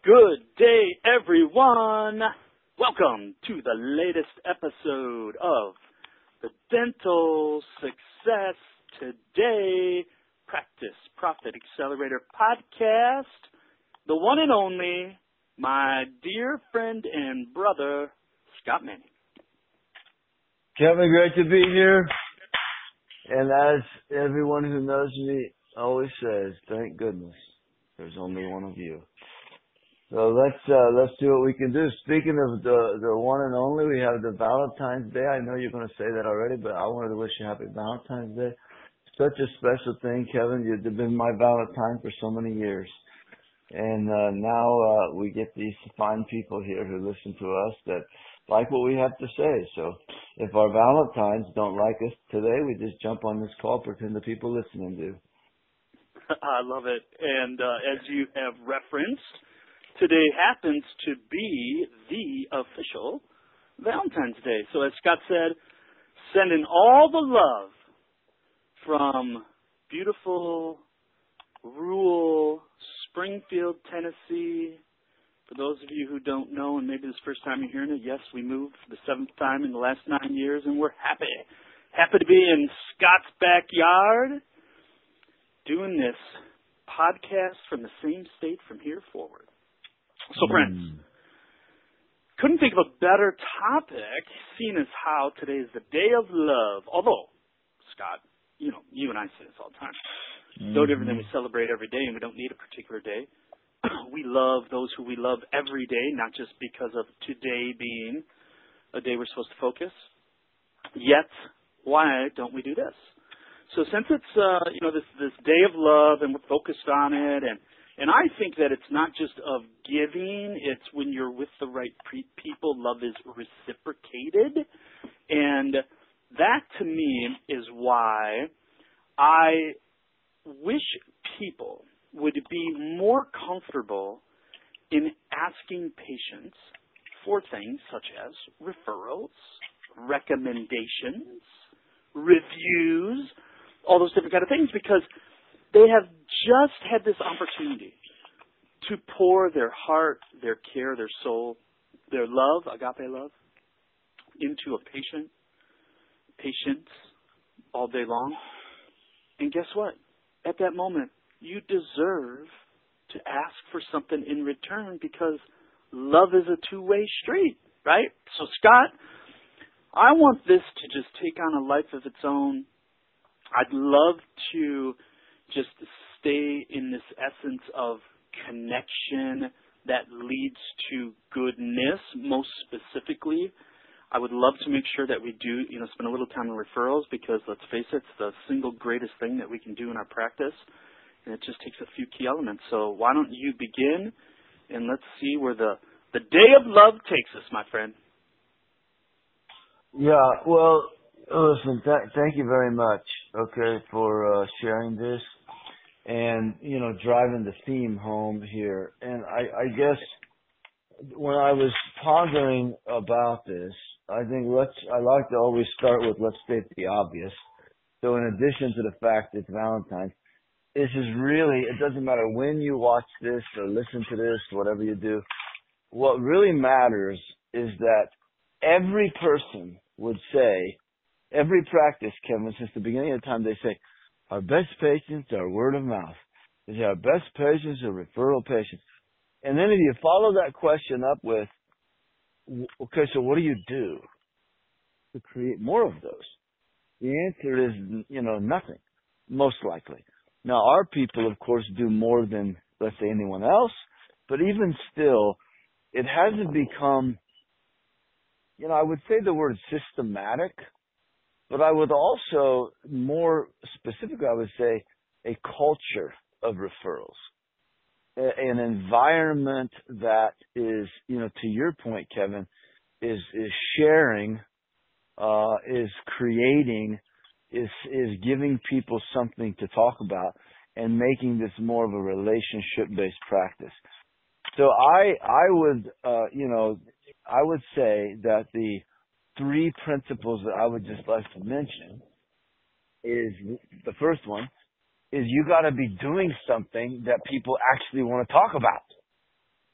Good day, everyone. Welcome to the latest episode of the Dental Success Today Practice Profit Accelerator podcast. The one and only, my dear friend and brother, Scott Manning. Kevin, great to be here. And as everyone who knows me always says, thank goodness there's only one of you. So let's do what we can do. Speaking of the one and only, we have the Valentine's Day. I know you're going to say that already, but I wanted to wish you happy Valentine's Day. Such a special thing, Kevin. You've been my Valentine for so many years. And now we get these fine people here who listen to us that like what we have to say. So if our Valentines don't like us today, we just jump on this call, pretend the people listening do. I love it. And as you have referenced, today happens to be the official Valentine's Day. So as Scott said, sending all the love from beautiful, rural Springfield, Tennessee. For those of you who don't know, and maybe this is the first time you're hearing it, yes, we moved for the 7th time in the last 9 years, and we're happy. Happy to be in Scott's backyard doing this podcast from the same state from here forward. So, friends, couldn't think of a better topic, seeing as how today is the Day of Love. Although, Scott, you and I say this all the time. No different than we celebrate every day, and we don't need a particular day. We love those who we love every day, not just because of today being a day we're supposed to focus. Yet, why don't we do this? So since it's this Day of Love, and we're focused on it, and I think that it's not just of giving, it's when you're with the right people, love is reciprocated. And that, to me, is why I wish people would be more comfortable in asking patients for things such as referrals, recommendations, reviews, all those different kind of things, because they have just had this opportunity to pour their heart, their care, their soul, their love, agape love, into a patient all day long. And guess what? At that moment, you deserve to ask for something in return, because love is a two-way street, right? So, Scott, I want this to just take on a life of its own. I'd love to just stay in this essence of connection that leads to goodness. Most specifically, I would love to make sure that we do, spend a little time on referrals, because let's face it, it's the single greatest thing that we can do in our practice, and it just takes a few key elements. So why don't you begin, and let's see where the Day of Love takes us, my friend. Yeah, well, listen, thank you very much, okay, for sharing this and, driving the theme home here. And I guess when I was pondering about this, I think I like to always start with let's state the obvious. So in addition to the fact it's Valentine's, this is really, it doesn't matter when you watch this or listen to this, whatever you do, what really matters is that every person would say, every practice, Kevin, since the beginning of time, they say, our best patients are word of mouth. They say our best patients are referral patients. And then if you follow that question up with, okay, so what do you do to create more of those? The answer is, nothing, most likely. Now, our people, of course, do more than, let's say, anyone else, but even still, it hasn't become, I would say the word systematic, but I would also, more specifically, I would say a culture of referrals, an environment that is, to your point, Kevin, is sharing, is creating, is giving people something to talk about and making this more of a relationship-based practice. So I would say that the 3 principles that I would just like to mention is, the first one is you got to be doing something that people actually want to talk about.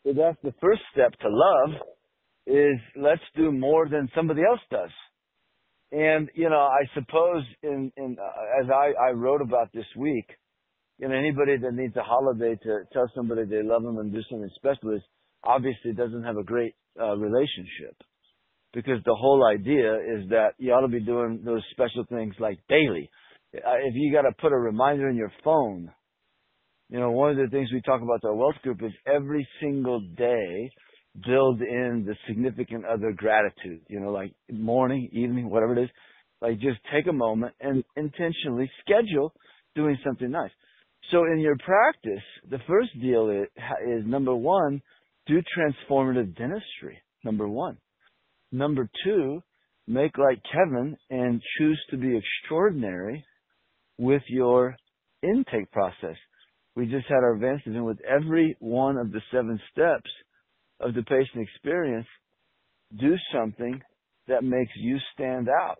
So that's the first step to love is let's do more than somebody else does. And, I suppose as I wrote about this week, anybody that needs a holiday to tell somebody they love them and do something special is obviously doesn't have a great relationship. Because the whole idea is that you ought to be doing those special things like daily. If you got to put a reminder in your phone, one of the things we talk about to our wealth group is every single day build in the significant other gratitude, like morning, evening, whatever it is. Like just take a moment and intentionally schedule doing something nice. So in your practice, the first deal is number one, do transformative dentistry, number one. Number two, make like Kevin and choose to be extraordinary with your intake process. We just had our advanced event with every one of the 7 steps of the patient experience. Do something that makes you stand out.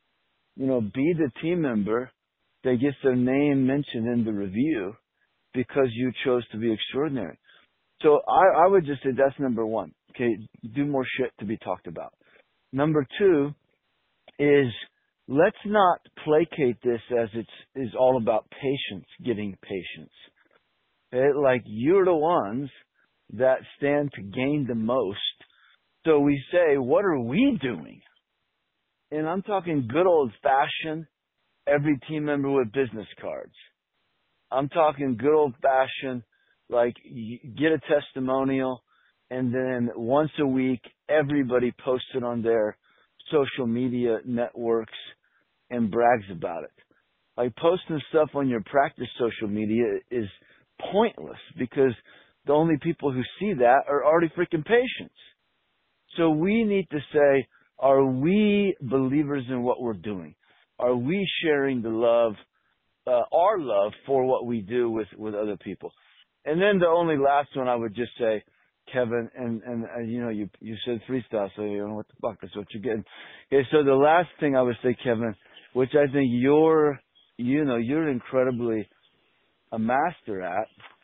Be the team member that gets their name mentioned in the review because you chose to be extraordinary. So I would just say that's number one. Okay, do more shit to be talked about. Number two is let's not placate this as it's all about patients getting patients. Okay? Like you're the ones that stand to gain the most. So we say, what are we doing? And I'm talking good old fashioned, every team member with business cards. I'm talking good old fashioned, like get a testimonial and then once a week, everybody posts it on their social media networks and brags about it. Like posting stuff on your practice social media is pointless because the only people who see that are already freaking patients. So we need to say, are we believers in what we're doing? Are we sharing the love, our love for what we do with other people? And then the only last one I would just say, Kevin, and you said freestyle, so you know what the fuck, that's what you're getting. Okay, so the last thing I would say, Kevin, which I think you're incredibly a master at,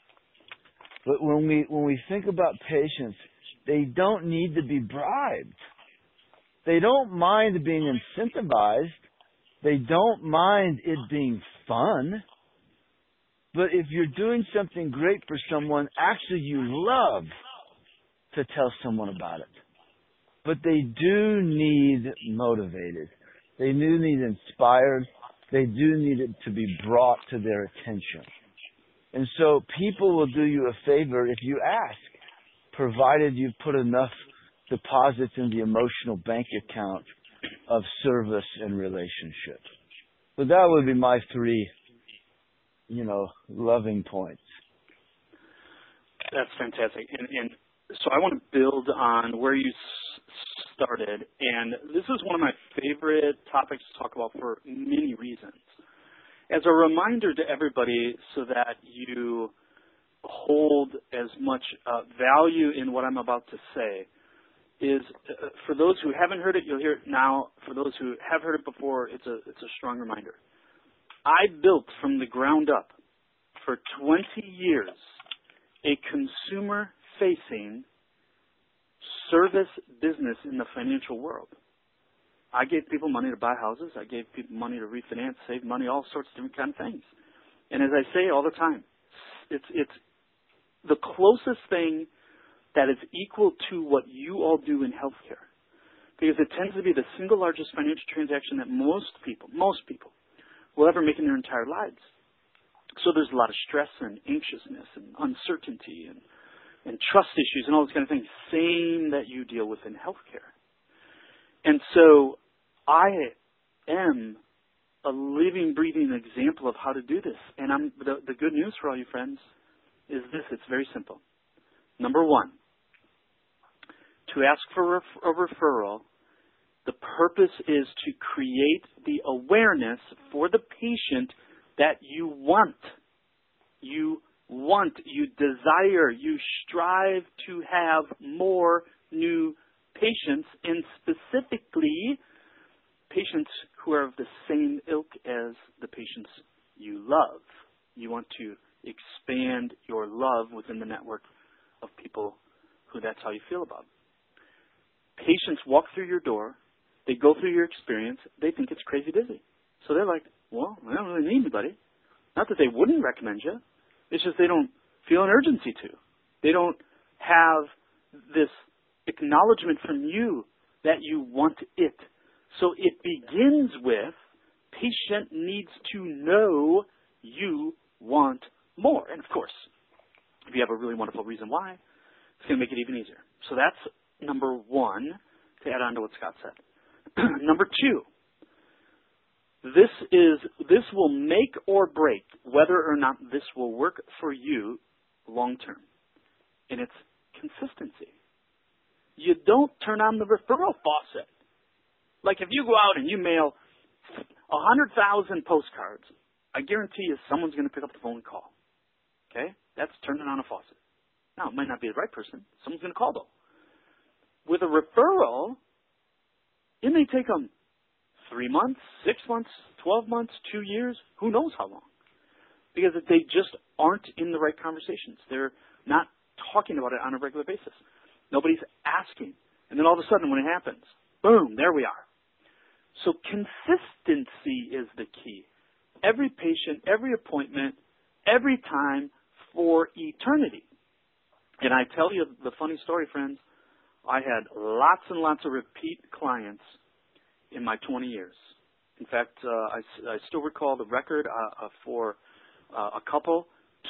but when we think about patients, they don't need to be bribed. They don't mind being incentivized. They don't mind it being fun. But if you're doing something great for someone, actually you love to tell someone about it. But they do need motivated. They do need inspired. They do need it to be brought to their attention. And so people will do you a favor if you ask, provided you put enough deposits in the emotional bank account of service and relationship. So that would be my 3, loving points. That's fantastic. And so I want to build on where you started. And this is one of my favorite topics to talk about for many reasons. As a reminder to everybody so that you hold as much value in what I'm about to say is for those who haven't heard it, you'll hear it now. For those who have heard it before, it's a strong reminder. I built from the ground up for 20 years a consumer-facing service business in the financial world. I gave people money to buy houses. I gave people money to refinance, save money, all sorts of different kind of things. And as I say all the time, it's the closest thing that is equal to what you all do in healthcare. Because it tends to be the single largest financial transaction that most people will ever make in their entire lives. So there's a lot of stress and anxiousness and uncertainty and trust issues and all those kind of things, same that you deal with in healthcare. And so I am a living, breathing example of how to do this. And the good news for all you friends is this. It's very simple. Number one, to ask for a referral, the purpose is to create the awareness for the patient that you want. You desire, you strive to have more new patients, and specifically patients who are of the same ilk as the patients you love. You want to expand your love within the network of people that's how you feel about it. Patients walk through your door, they go through your experience, they think it's crazy busy. So they're like, well, I don't really need anybody. Not that they wouldn't recommend you, it's just they don't feel an urgency to. They don't have this acknowledgement from you that you want it. So it begins with patient needs to know you want more. And of course, if you have a really wonderful reason why, it's going to make it even easier. So that's number one, to add on to what Scott said. Number two, this will make or break whether or not this will work for you long term. And it's consistency. You don't turn on the referral faucet. Like if you go out and you mail 100,000 postcards, I guarantee you someone's going to pick up the phone and call. Okay? That's turning on a faucet. Now, it might not be the right person. Someone's going to call, though. With a referral, it may take them 3 months, 6 months, 12 months, 2 years, who knows how long. Because they just aren't in the right conversations. They're not talking about it on a regular basis. Nobody's asking. And then all of a sudden when it happens, boom, there we are. So consistency is the key. Every patient, every appointment, every time for eternity. And I tell you the funny story, friends, I had lots and lots of repeat clients in my 20 years. In fact, I still recall the record for a couple,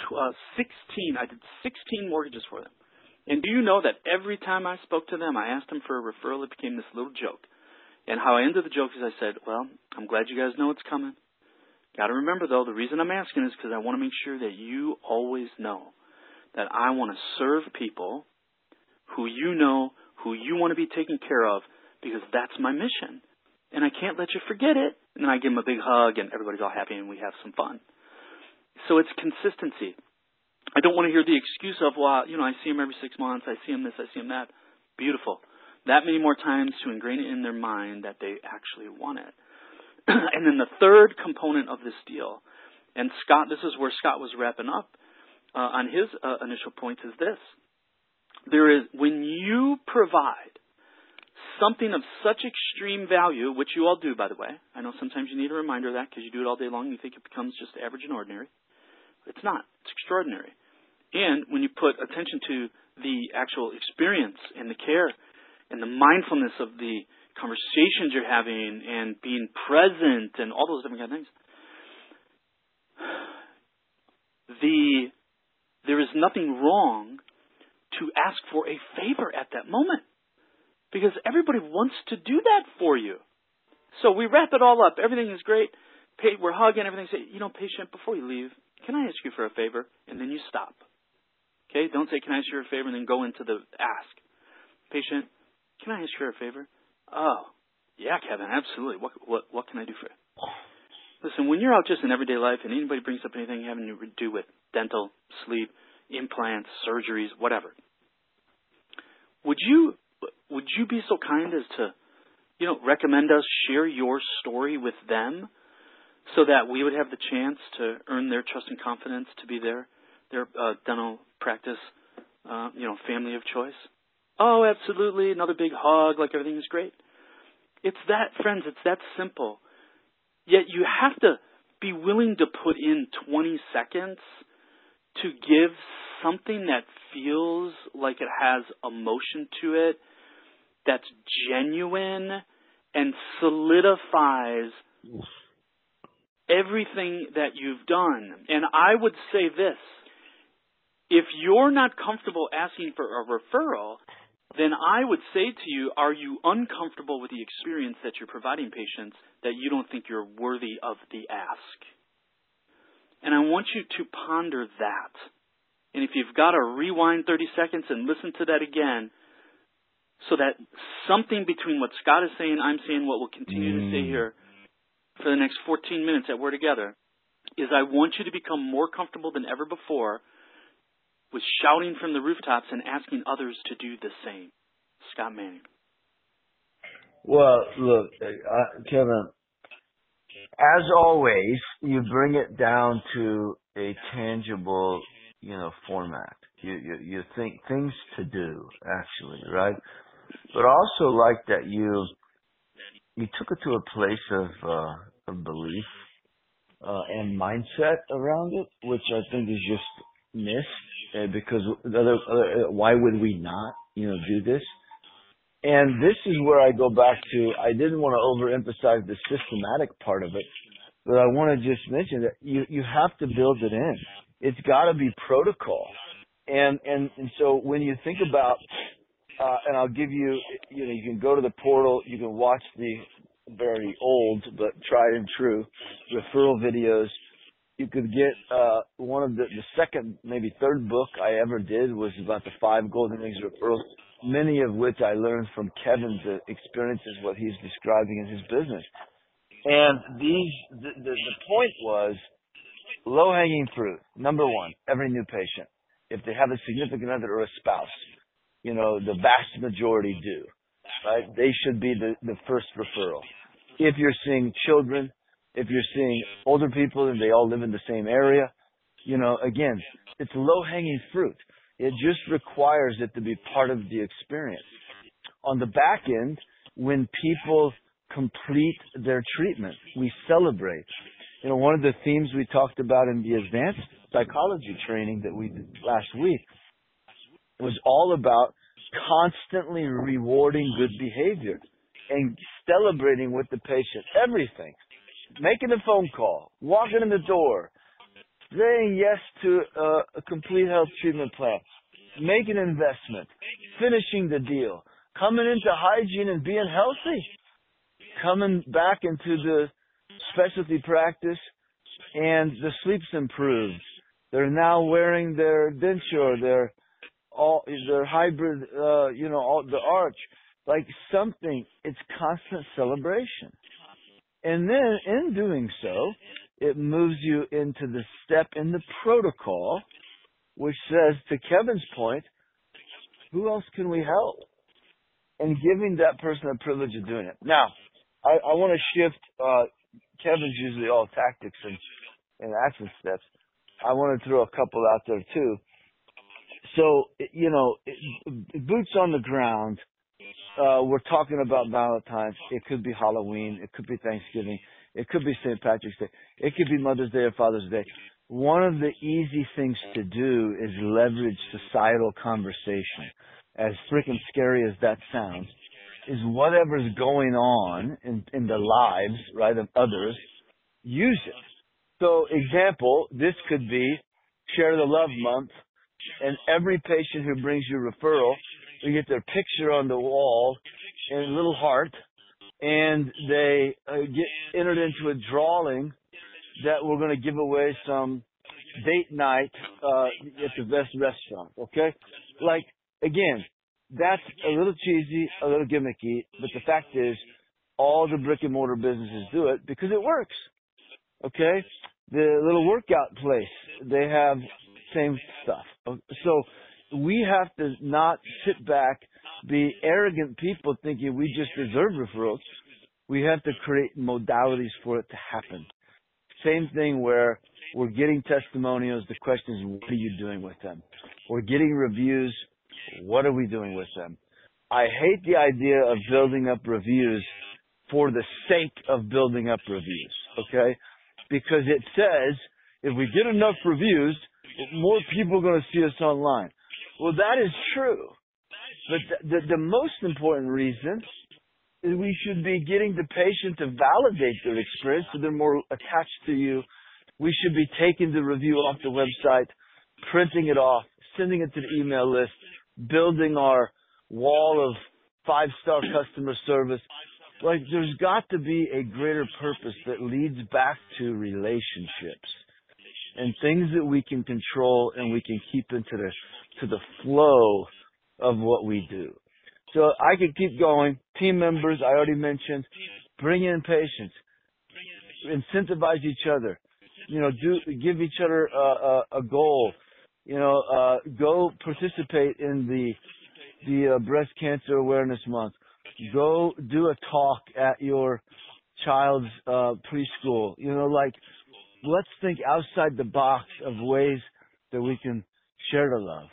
16. I did 16 mortgages for them. And do you know that every time I spoke to them, I asked them for a referral, it became this little joke. And how I ended the joke is I said, well, I'm glad you guys know it's coming. Got to remember, though, the reason I'm asking is because I want to make sure that you always know that I want to serve people who you know, who you want to be taken care of, because that's my mission. And I can't let you forget it. And then I give them a big hug, and everybody's all happy, and we have some fun. So it's consistency. I don't want to hear the excuse of, well, I see him every 6 months, I see him this, I see him that. Beautiful. That many more times to ingrain it in their mind that they actually want it. And then the third component of this deal, and Scott, this is where Scott was wrapping up on his initial points, is this. When you provide something of such extreme value, which you all do, by the way. I know sometimes you need a reminder of that because you do it all day long and you think it becomes just average and ordinary. It's not. It's extraordinary. And when you put attention to the actual experience and the care and the mindfulness of the conversations you're having and being present and all those different kind of things, there is nothing wrong to ask for a favor at that moment, because everybody wants to do that for you. So we wrap it all up. Everything is great. We're hugging. Everything. Say, patient, before you leave, can I ask you for a favor? And then you stop. Okay? Don't say, can I ask you for a favor? And then go into the ask. Patient, can I ask you for a favor? Oh, yeah, Kevin, absolutely. What can I do for you? Listen, when you're out just in everyday life and anybody brings up anything having to do with dental, sleep, implants, surgeries, whatever, would you be so kind as to, recommend us share your story with them so that we would have the chance to earn their trust and confidence to be their dental practice, family of choice? Oh, absolutely. Another big hug, like everything is great. It's that, friends, it's that simple. Yet you have to be willing to put in 20 seconds to give something that feels like it has emotion to it, that's genuine and solidifies everything that you've done. And I would say this, if you're not comfortable asking for a referral, then I would say to you, are you uncomfortable with the experience that you're providing patients that you don't think you're worthy of the ask? And I want you to ponder that. And if you've got to rewind 30 seconds and listen to that again, so that something between what Scott is saying, I'm saying, what we'll continue to say here for the next 14 minutes that we're together, is I want you to become more comfortable than ever before with shouting from the rooftops and asking others to do the same. Scott Manning. Well, look, Kevin, as always, you bring it down to a tangible, format. You think things to do, actually, right? But I also like that you took it to a place of belief and mindset around it, which I think is just missed because why would we not, do this? And this is where I go back to, I didn't want to overemphasize the systematic part of it, but I want to just mention that you have to build it in. It's got to be protocol. And so when you think about, and I'll give you, you can go to the portal, you can watch the very old but tried and true referral videos. You could get one of the second, maybe third book I ever did was about the 5 golden rings referrals, many of which I learned from Kevin's experiences, what he's describing in his business. And the point was low-hanging fruit. Number one, every new patient, if they have a significant other or a spouse, the vast majority do, right? They should be the first referral. If you're seeing children, if you're seeing older people and they all live in the same area, again, it's low-hanging fruit. It just requires it to be part of the experience. On the back end, when people complete their treatment, we celebrate. One of the themes we talked about in the advanced psychology training that we did last week was all about constantly rewarding good behavior and celebrating with the patient everything. Making a phone call, walking in the door, saying yes to a complete health treatment plan, making an investment, finishing the deal, coming into hygiene and being healthy, coming back into the specialty practice, and the sleep's improved. They're now wearing their denture, their hybrid, the arch, like something. It's constant celebration. And then in doing so, it moves you into the step in the protocol, which says, to Kevin's point, who else can we help? And giving that person the privilege of doing it. Now, I want to shift. Kevin's usually all tactics and action steps. I want to throw a couple out there too. So, boots on the ground. We're talking about Valentine's. It could be Halloween. It could be Thanksgiving. It could be St. Patrick's Day. It could be Mother's Day or Father's Day. One of the easy things to do is leverage societal conversation. As freaking scary as that sounds, is whatever's going on in the lives, right, of others, use it. So, example, this could be Share the Love Month, and every patient who brings you a referral, you get their picture on the wall and a little heart, and they get entered into a drawing that we're going to give away some date night at the best restaurant, okay? Like, again, that's a little cheesy, a little gimmicky, but the fact is all the brick and mortar businesses do it because it works, okay? The little workout place, they have same stuff. So we have to not sit back, be arrogant people thinking we just deserve referrals. We have to create modalities for it to happen. Same thing where we're getting testimonials. The question is, what are you doing with them? We're getting reviews. What are we doing with them? I hate the idea of building up reviews for the sake of building up reviews, okay? Because it says if we get enough reviews, more people are going to see us online. Well, that is true. But the most important reason is we should be getting the patient to validate their experience so they're more attached to you. We should be taking the review off the website, printing it off, sending it to the email list, building our wall of 5-star customer service. Like, there's got to be a greater purpose that leads back to relationships and things that we can control and we can keep into the flow of what we do. So I could keep going. Team members, I already mentioned, bring in patients, incentivize each other, give each other a goal, go participate in the Breast Cancer Awareness Month. Go do a talk at your child's preschool. Let's think outside the box of ways that we can share the love.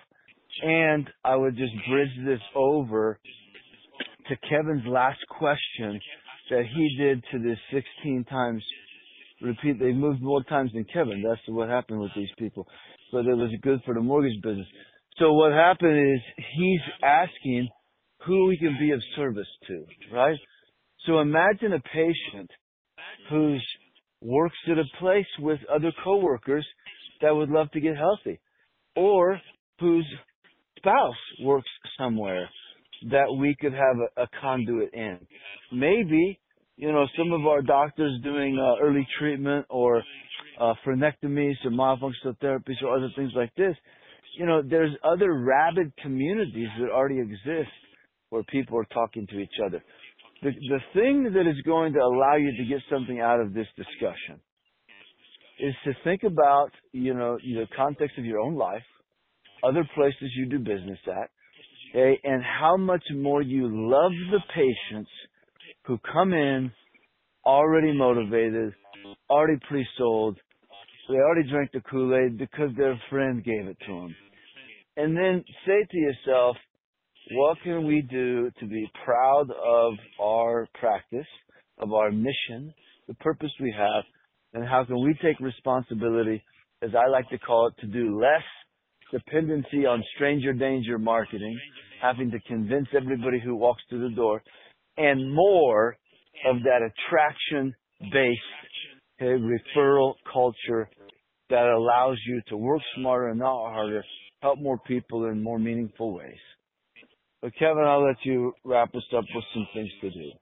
And I would just bridge this over to Kevin's last question that he did to this 16 times repeat. They moved more times than Kevin. That's what happened with these people. But it was good for the mortgage business. So what happened is he's asking who we can be of service to, right? So imagine a patient who works at a place with other coworkers that would love to get healthy, or whose spouse works somewhere that we could have a conduit in. Maybe, some of our doctors doing early treatment or frenectomies or myofunctional therapies or other things like this. There's other rabid communities that already exist where people are talking to each other. The thing that is going to allow you to get something out of this discussion is to think about, the context of your own life, other places you do business at, okay, and how much more you love the patients who come in already motivated, already pre-sold. They already drank the Kool-Aid because their friend gave it to them. And then say to yourself, what can we do to be proud of our practice, of our mission, the purpose we have, and how can we take responsibility, as I like to call it, to do less dependency on stranger danger marketing, having to convince everybody who walks through the door, and more of that attraction-based referral culture that allows you to work smarter and not harder, help more people in more meaningful ways. But Kevin, I'll let you wrap us up with some things to do.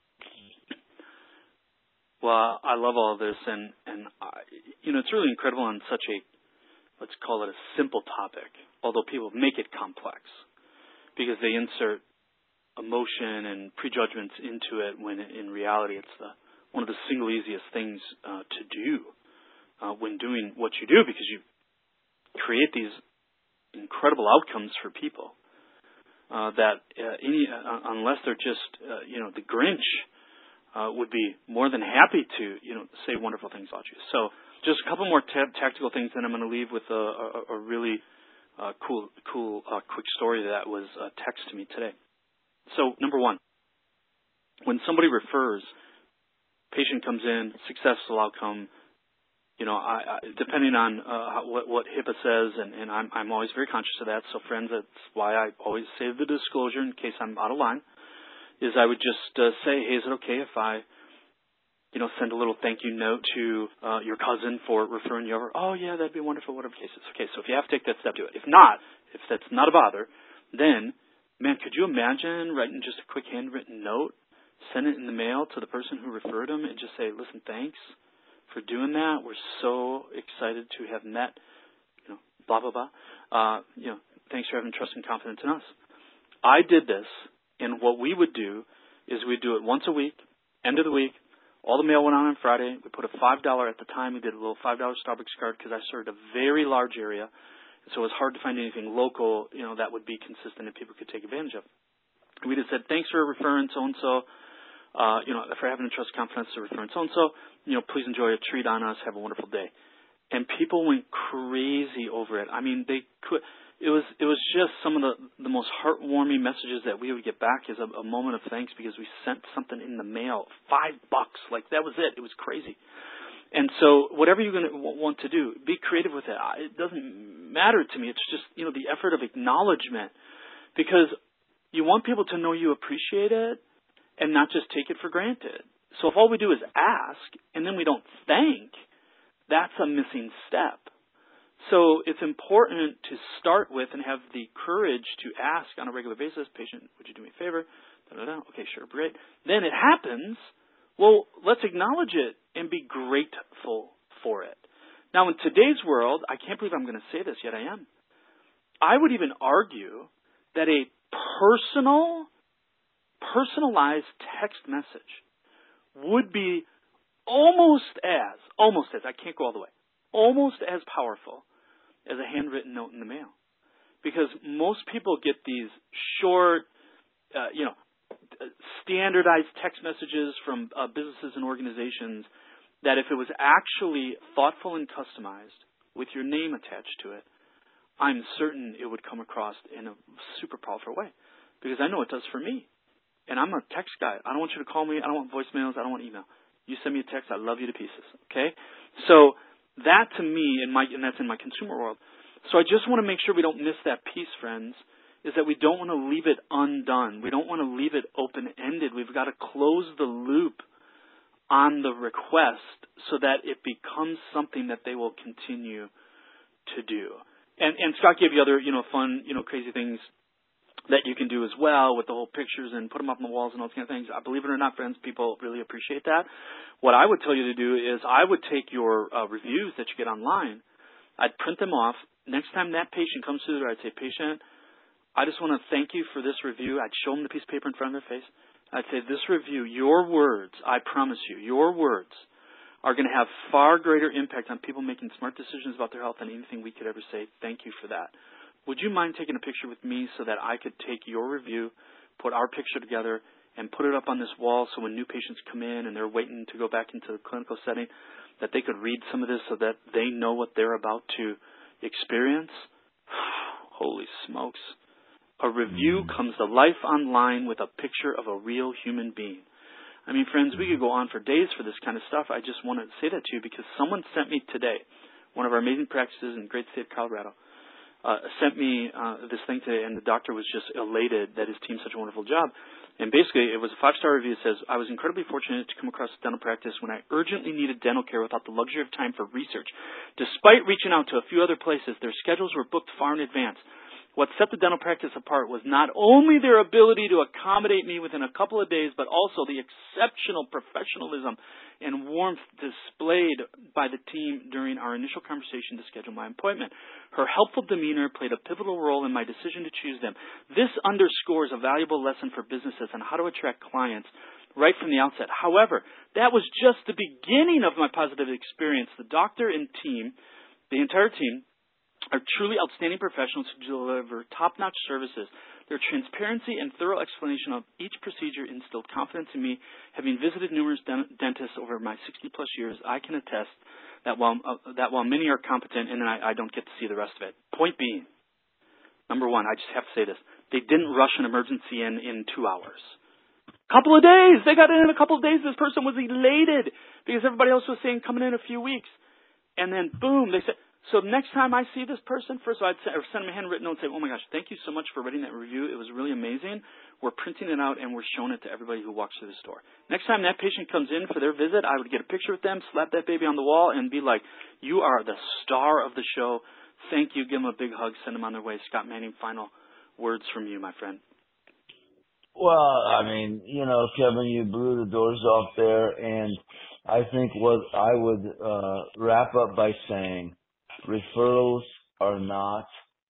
Well, I love all of this, and it's really incredible on such a, let's call it a simple topic, although people make it complex because they insert emotion and prejudgments into it when in reality it's one of the single easiest things to do when doing what you do, because you create these incredible outcomes for people that unless they're just the Grinch would be more than happy to say wonderful things about you. So just a couple more tactical things, then I'm going to leave with a really cool quick story that was texted to me today. So number one, when somebody refers, patient comes in, successful outcome. Depending on what HIPAA says, and I'm always very conscious of that. So friends, that's why I always save the disclosure in case I'm out of line. Is I would just say, hey, is it okay if I, send a little thank you note to your cousin for referring you over? Oh yeah, that'd be wonderful. Whatever the case is. Okay, so if you have to take that step, do it. If that's not a bother, then man, could you imagine writing just a quick handwritten note, send it in the mail to the person who referred them, and just say, listen, thanks for doing that. We're so excited to have met, blah, blah, blah. Thanks for having trust and confidence in us. I did this, and what we would do is we'd do it once a week, end of the week. All the mail went on Friday. We put a $5 at the time. We did a little $5 Starbucks card because I served a very large area. So it was hard to find anything local, that would be consistent and people could take advantage of. We just said, thanks for referring so-and-so. For having the trust confidence to refer so-and-so, please enjoy a treat on us. Have a wonderful day. And people went crazy over it. I mean, it was just some of the most heartwarming messages that we would get back as a moment of thanks because we sent something in the mail, $5. Like, that was it. It was crazy. And so whatever you're going to want to do, be creative with it. It doesn't matter to me. It's just, the effort of acknowledgement, because you want people to know you appreciate it and not just take it for granted. So if all we do is ask and then we don't thank, that's a missing step. So it's important to start with and have the courage to ask on a regular basis, patient, would you do me a favor? Da-da-da. Okay, sure, great. Then it happens. Well, let's acknowledge it and be grateful for it. Now, in today's world, I can't believe I'm going to say this, yet I am. I would even argue that a personalized text message would be almost as, I can't go all the way, almost as powerful as a handwritten note in the mail. Because most people get these short, standardized text messages from businesses and organizations that if it was actually thoughtful and customized with your name attached to it, I'm certain it would come across in a super powerful way because I know it does for me. And I'm a text guy. I don't want you to call me. I don't want voicemails. I don't want email. You send me a text, I love you to pieces. Okay? So that to me, and that's in my consumer world. So I just want to make sure we don't miss that piece, friends, is that we don't want to leave it undone. We don't want to leave it open-ended. We've got to close the loop on the request so that it becomes something that they will continue to do. And Scott gave you other, fun, crazy things that you can do as well with the whole pictures and put them up on the walls and all those kind of things. Believe it or not, friends, people really appreciate that. What I would tell you to do is I would take your reviews that you get online. I'd print them off. Next time that patient comes through the door, I'd say, patient, I just want to thank you for this review. I'd show them the piece of paper in front of their face. I'd say, this review, your words, I promise you, your words are going to have far greater impact on people making smart decisions about their health than anything we could ever say. Thank you for that. Would you mind taking a picture with me so that I could take your review, put our picture together, and put it up on this wall so when new patients come in and they're waiting to go back into the clinical setting, that they could read some of this so that they know what they're about to experience? Holy smokes. A review comes to life online with a picture of a real human being. I mean, friends, we could go on for days for this kind of stuff. I just want to say that to you because someone sent me today, one of our amazing practices in the great state of Colorado, sent me this thing today, and the doctor was just elated that his team did such a wonderful job. And basically, it was a 5-star review. It says, I was incredibly fortunate to come across a dental practice when I urgently needed dental care without the luxury of time for research. Despite reaching out to a few other places, their schedules were booked far in advance. What set the dental practice apart was not only their ability to accommodate me within a couple of days, but also the exceptional professionalism and warmth displayed by the team during our initial conversation to schedule my appointment. Her helpful demeanor played a pivotal role in my decision to choose them. This underscores a valuable lesson for businesses on how to attract clients right from the outset. However, that was just the beginning of my positive experience. The doctor and team, the entire team, are truly outstanding professionals who deliver top-notch services. Their transparency and thorough explanation of each procedure instilled confidence in me. Having visited numerous dentists over my 60-plus years, I can attest that while many are competent, and then I don't get to see the rest of it. Point being, number one, I just have to say this. They didn't rush an emergency in 2 hours. Couple of days. They got it in a couple of days. This person was elated because everybody else was saying coming in a few weeks. And then, boom, they said, so next time I see this person, first I'd send them a handwritten note and say, oh my gosh, thank you so much for writing that review. It was really amazing. We're printing it out and we're showing it to everybody who walks through the store. Next time that patient comes in for their visit, I would get a picture with them, slap that baby on the wall, and be like, you are the star of the show. Thank you. Give them a big hug. Send them on their way. Scott Manning, final words from you, my friend. Well, I mean, Kevin, you blew the doors off there, and I think what I would wrap up by saying, referrals are not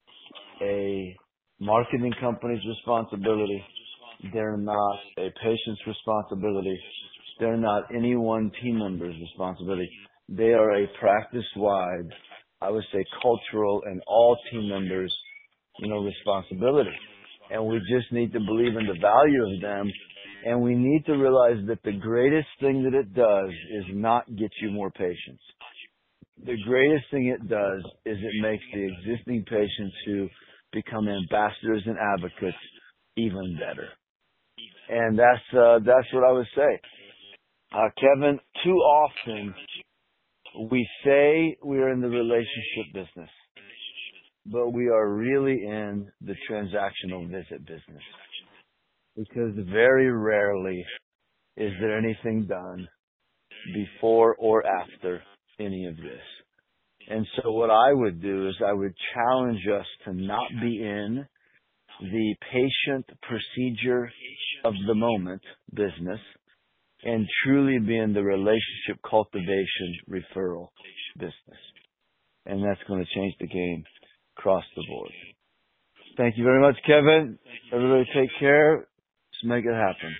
a marketing company's responsibility. They're not a patient's responsibility. They're not any one team member's responsibility. They are a practice-wide, I would say cultural and all team members, responsibility. And we just need to believe in the value of them. And we need to realize that the greatest thing that it does is not get you more patients. The greatest thing it does is it makes the existing patients who become ambassadors and advocates even better. And that's what I would say. Kevin, too often we say we're in the relationship business, but we are really in the transactional visit business. Because very rarely is there anything done before or after any of this. And so what I would do is I would challenge us to not be in the patient procedure of the moment business and truly be in the relationship cultivation referral business. And that's going to change the game across the board. Thank you very much, Kevin. Everybody take care. Let's make it happen.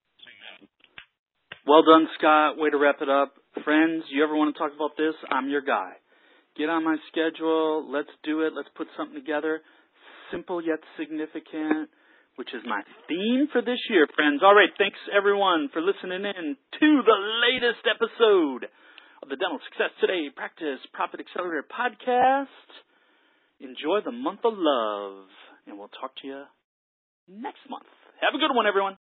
Well done, Scott. Way to wrap it up. Friends, you ever want to talk about this? I'm your guy. Get on my schedule. Let's do it. Let's put something together. Simple yet significant, which is my theme for this year, friends. All right, thanks, everyone, for listening in to the latest episode of the Dental Success Today Practice Profit Accelerator podcast. enjoy the month of love, and we'll talk to you next month. Have a good one, everyone.